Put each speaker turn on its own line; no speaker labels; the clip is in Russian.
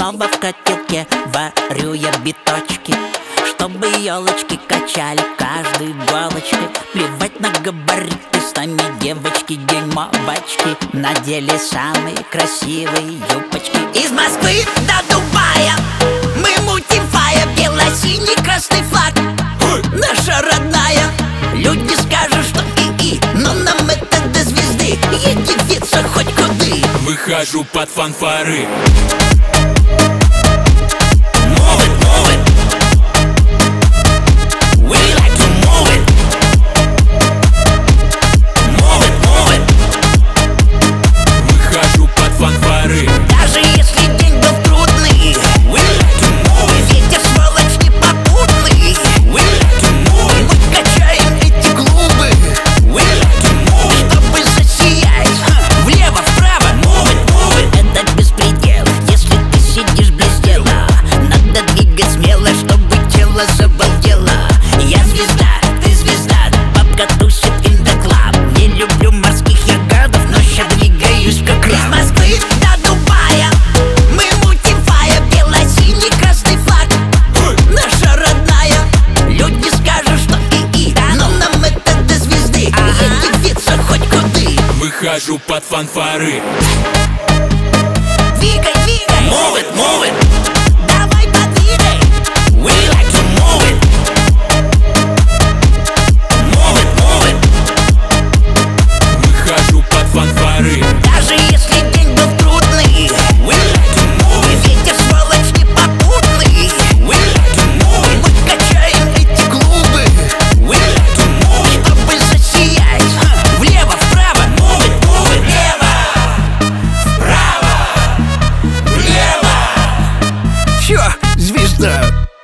снова в котелке варю я биточки, чтобы елочки качали каждой иголочкой. Плевать на габариты, с нами девочки дюймовочки надели самые красивые юбочки. Из Москвы до Дубая мы мутим фая, бело-синий красный флаг, наша родная. Люди скажут, что но нам это до звезды, я девица хоть куды.
Выхожу под фанфары.
Move it, move it. We like to move it. Move it, move it.
Выхожу под фанфары.
Даже если день был трудный, we like to move it. Ветер сволочь непопутный, we like to move it. Мы качаем эти клубы, we like to move it. Чтобы засиять влево, вправо, move it, move it. Это беспредел, если ты сидишь без дела. Надо двигать смело, чтобы тело забалдело. Я звезда, ты звезда, бабка тусит in the club. Не люблю морских ягодов, но ща двигаюсь как краб. Из Москвы до Дубая мы мутим фая, бело-синий красный флаг, наша родная. Люди скажут, что но нам это до звезды, я девица хоть куды.
Выхожу под фанфары.
Двигай, двигай, move it, move it. Давай подвигай, we like to move it. Move it, move it.
Выхожу под фанфары.
Даже если день был трудный, we like to move it. Ветер сволочь непопутный, we like to move it. Мы качаем эти клубы, we like to move it. Чтобы засиять влево, вправо, move it, move it. Влево, вправо, влево.
Всё, звезда.